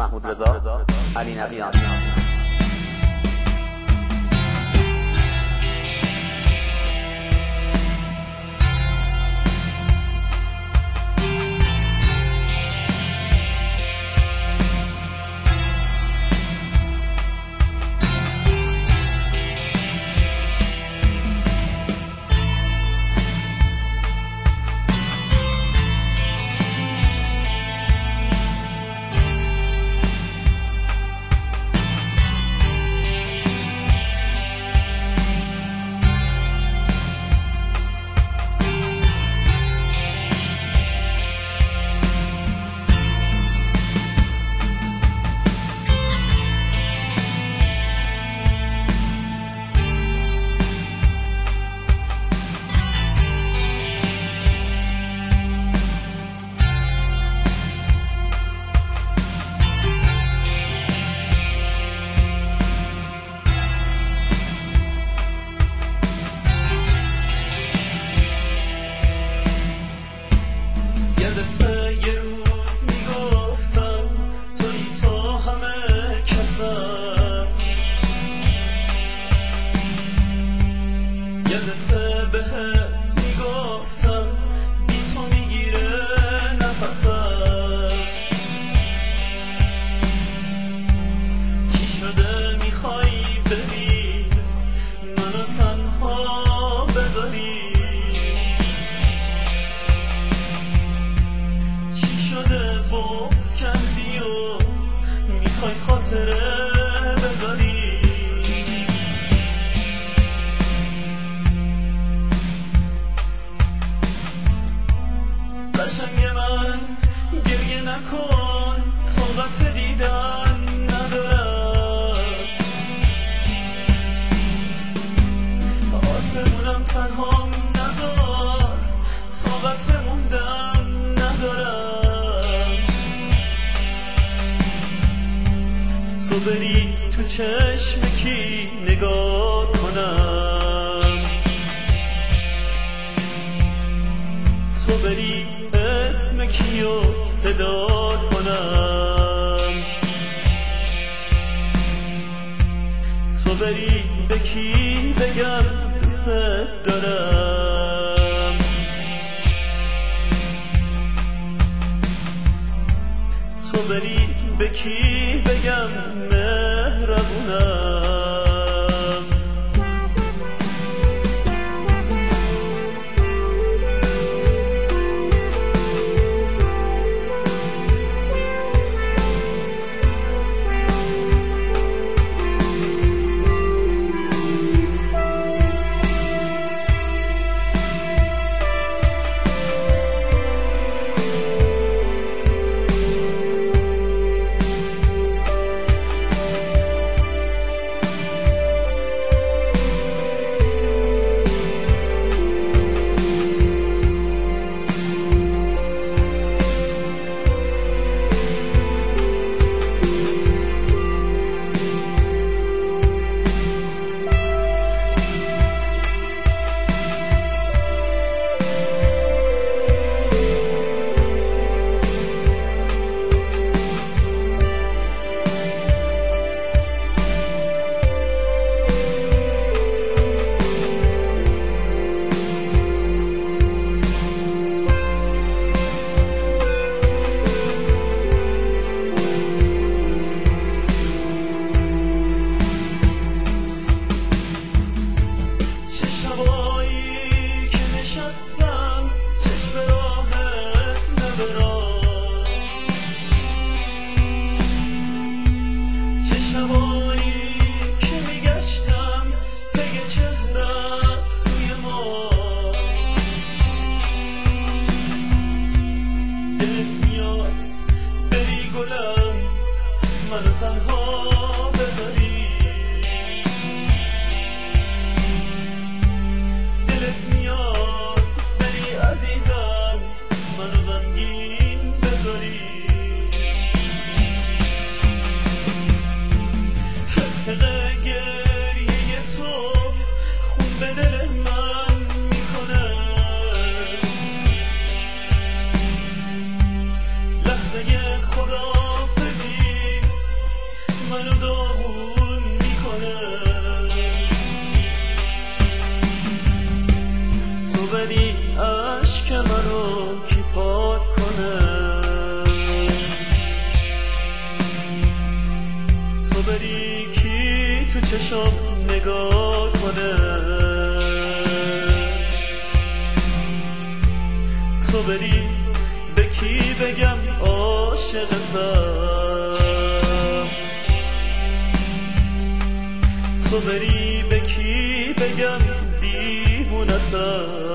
محمود رضا، علی نقیان. یه روز میگفتم توی تا همه کسم، یادته بهت میگفتم بی تو میگیره نفسم. چی شده میخوای بری منو تنها بذاری؟ بغض کردی و میخوای خاطره بذاری؟ قشنگ من گریه نکن، طاقت دیدن ندارم. آسمونم تنهام نذار، طاقت موندم ندارم. تو بری تو چشم کی نگاه کنم؟ تو بری اسم کیو صدا کنم؟ تو بری به کی بگم دوست دارم؟ تو بری به کی بگم مهربونم؟ منو تنها بذاری؟ دلت میاد بری عزیزم منو غمگین بذاری؟ حقیقه گریه تو خون به دل من میکنه، لحظه خداحافظی چشم نگاه کنه، تو بری به کی بگم عاشقتم، تو بری به کی بگم دیوونتم.